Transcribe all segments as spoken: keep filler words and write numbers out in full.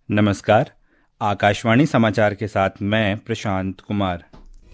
नमस्कार। आकाशवाणी समाचार के साथ मैं प्रशांत कुमार।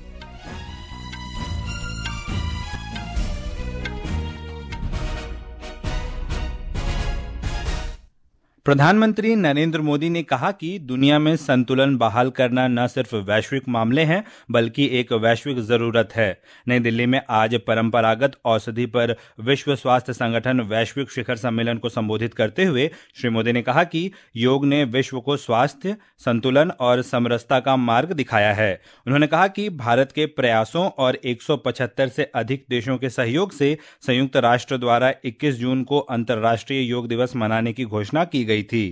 प्रधानमंत्री नरेंद्र मोदी ने कहा कि दुनिया में संतुलन बहाल करना न सिर्फ वैश्विक मामले हैं बल्कि एक वैश्विक जरूरत है। नई दिल्ली में आज परंपरागत औषधि पर विश्व स्वास्थ्य संगठन वैश्विक शिखर सम्मेलन को संबोधित करते हुए श्री मोदी ने कहा कि योग ने विश्व को स्वास्थ्य, संतुलन और समरसता का मार्ग दिखाया है। उन्होंने कहा कि भारत के प्रयासों और एक सौ पचहत्तर से अधिक देशों के सहयोग से संयुक्त राष्ट्र द्वारा इक्कीस जून को अंतर्राष्ट्रीय योग दिवस मनाने की घोषणा की गई थी।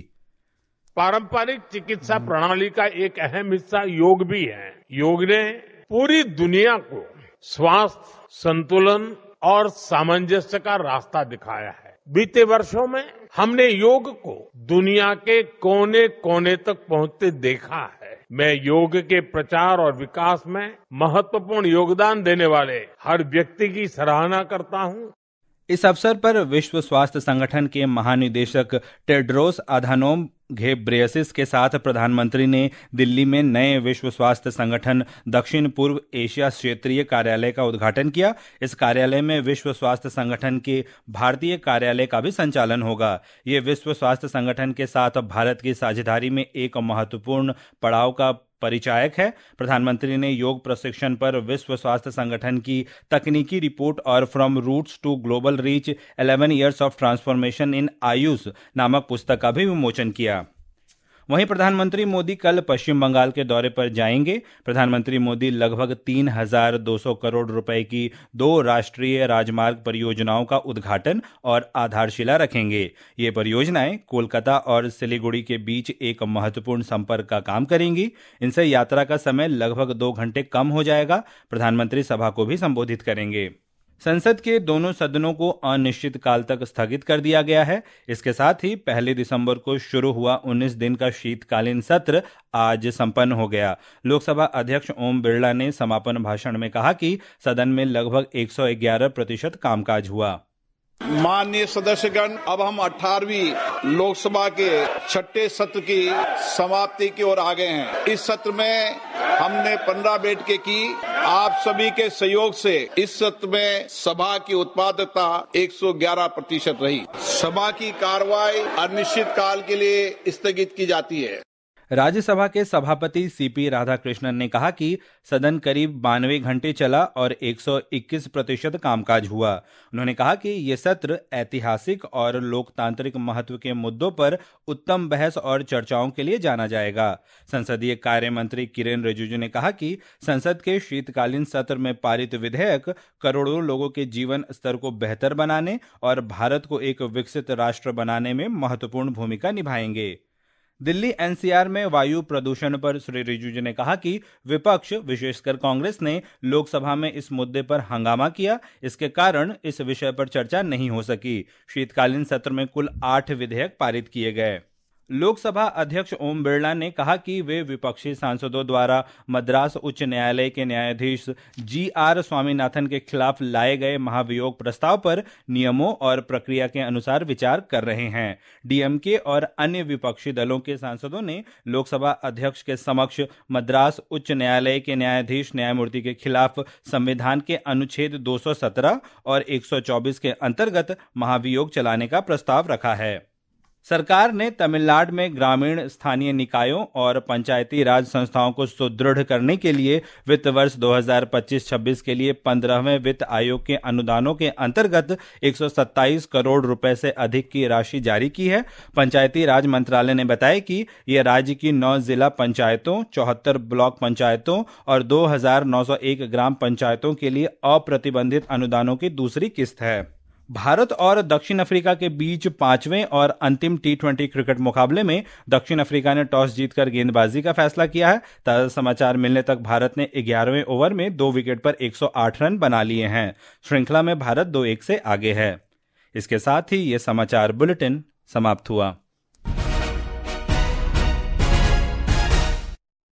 पारंपरिक चिकित्सा प्रणाली का एक अहम हिस्सा योग भी है। योग ने पूरी दुनिया को स्वास्थ्य, संतुलन और सामंजस्य का रास्ता दिखाया है। बीते वर्षों में हमने योग को दुनिया के कोने कोने तक पहुंचते देखा है। मैं योग के प्रचार और विकास में महत्वपूर्ण योगदान देने वाले हर व्यक्ति की सराहना करता हूं। इस अवसर पर विश्व स्वास्थ्य संगठन के महानिदेशक टेड्रोस अधानोम घेब्रेयेसस के साथ प्रधानमंत्री ने दिल्ली में नए विश्व स्वास्थ्य संगठन दक्षिण पूर्व एशिया क्षेत्रीय कार्यालय का उद्घाटन किया। इस कार्यालय में विश्व स्वास्थ्य संगठन के भारतीय कार्यालय का भी संचालन होगा। ये विश्व स्वास्थ्य संगठन के साथ भारत की साझेदारी में एक महत्वपूर्ण पड़ाव का परिचायक है। प्रधानमंत्री ने योग प्रशिक्षण पर विश्व स्वास्थ्य संगठन की तकनीकी रिपोर्ट और from roots to global reach eleven years of transformation in AYUSH नामक पुस्तक का भी विमोचन किया। वहीं प्रधानमंत्री मोदी कल पश्चिम बंगाल के दौरे पर जाएंगे। प्रधानमंत्री मोदी लगभग तीन हजार दो सौ करोड़ रुपए की दो राष्ट्रीय राजमार्ग परियोजनाओं का उद्घाटन और आधारशिला रखेंगे। ये परियोजनाएं कोलकाता और सिलीगुड़ी के बीच एक महत्वपूर्ण संपर्क का काम करेंगी। इनसे यात्रा का समय लगभग दो घंटे कम हो जाएगा। प्रधानमंत्री सभा को भी संबोधित करेंगे। संसद के दोनों सदनों को अनिश्चित काल तक स्थगित कर दिया गया है। इसके साथ ही पहली दिसंबर को शुरू हुआ उन्नीस दिन का शीतकालीन सत्र आज संपन्न हो गया। लोकसभा अध्यक्ष ओम बिरला ने समापन भाषण में कहा कि सदन में लगभग एक सौ ग्यारह प्रतिशत कामकाज हुआ। माननीय सदस्यगण, अब हम अठारहवीं लोकसभा के छठे सत्र की समाप्ति की ओर आ गए हैं। इस सत्र में हमने पंद्रह बैठकें की। आप सभी के सहयोग से इस सत्र में सभा की उत्पादकता एक सौ ग्यारह प्रतिशत रही। सभा की कार्रवाई अनिश्चित काल के लिए स्थगित की जाती है। राज्यसभा के सभापति सीपी राधाकृष्णन ने कहा कि सदन करीब बानवे घंटे चला और एक सौ इक्कीस प्रतिशत कामकाज हुआ। उन्होंने कहा कि ये सत्र ऐतिहासिक और लोकतांत्रिक महत्व के मुद्दों पर उत्तम बहस और चर्चाओं के लिए जाना जाएगा। संसदीय कार्य मंत्री किरेन रिजिजू ने कहा कि संसद के शीतकालीन सत्र में पारित विधेयक करोड़ों लोगों के जीवन स्तर को बेहतर बनाने और भारत को एक विकसित राष्ट्र बनाने में महत्वपूर्ण भूमिका निभाएंगे। दिल्ली एनसीआर में वायु प्रदूषण पर श्री रिजिजू ने कहा कि विपक्ष, विशेषकर कांग्रेस ने लोकसभा में इस मुद्दे पर हंगामा किया। इसके कारण इस विषय पर चर्चा नहीं हो सकी। शीतकालीन सत्र में कुल आठ विधेयक पारित किए गए। लोकसभा अध्यक्ष ओम बिरला ने कहा कि वे विपक्षी सांसदों द्वारा मद्रास उच्च न्यायालय के न्यायाधीश जी आर स्वामीनाथन के खिलाफ लाए गए महाभियोग प्रस्ताव पर नियमों और प्रक्रिया के अनुसार विचार कर रहे हैं। डीएमके और अन्य विपक्षी दलों के सांसदों ने लोकसभा अध्यक्ष के समक्ष मद्रास उच्च न्यायालय के न्यायाधीश न्यायमूर्ति के खिलाफ संविधान के अनुच्छेद दो सौ सत्रह और एक सौ चौबीस के अंतर्गत महाभियोग चलाने का प्रस्ताव रखा है। सरकार ने तमिलनाडु में ग्रामीण स्थानीय निकायों और पंचायती राज संस्थाओं को सुदृढ़ करने के लिए वित्त वर्ष दो हज़ार पच्चीस छब्बीस के लिए पंद्रहवें वित्त आयोग के अनुदानों के अंतर्गत एक सौ सत्ताईस करोड़ रुपए से अधिक की राशि जारी की है। पंचायती राज मंत्रालय ने बताया कि यह राज्य की नौ जिला पंचायतों, चौहत्तर ब्लॉक पंचायतों और दो हज़ार नौ सौ एक ग्राम पंचायतों के लिए अप्रतिबंधित अनुदानों की दूसरी किस्त है। भारत और दक्षिण अफ्रीका के बीच पांचवें और अंतिम टी ट्वेंटी क्रिकेट मुकाबले में दक्षिण अफ्रीका ने टॉस जीतकर गेंदबाजी का फैसला किया है। ताजा समाचार मिलने तक भारत ने ग्यारहवें ओवर में दो विकेट पर एक सौ आठ रन बना लिए हैं। श्रृंखला में भारत दो एक से आगे है। इसके साथ ही ये समाचार बुलेटिन समाप्त हुआ।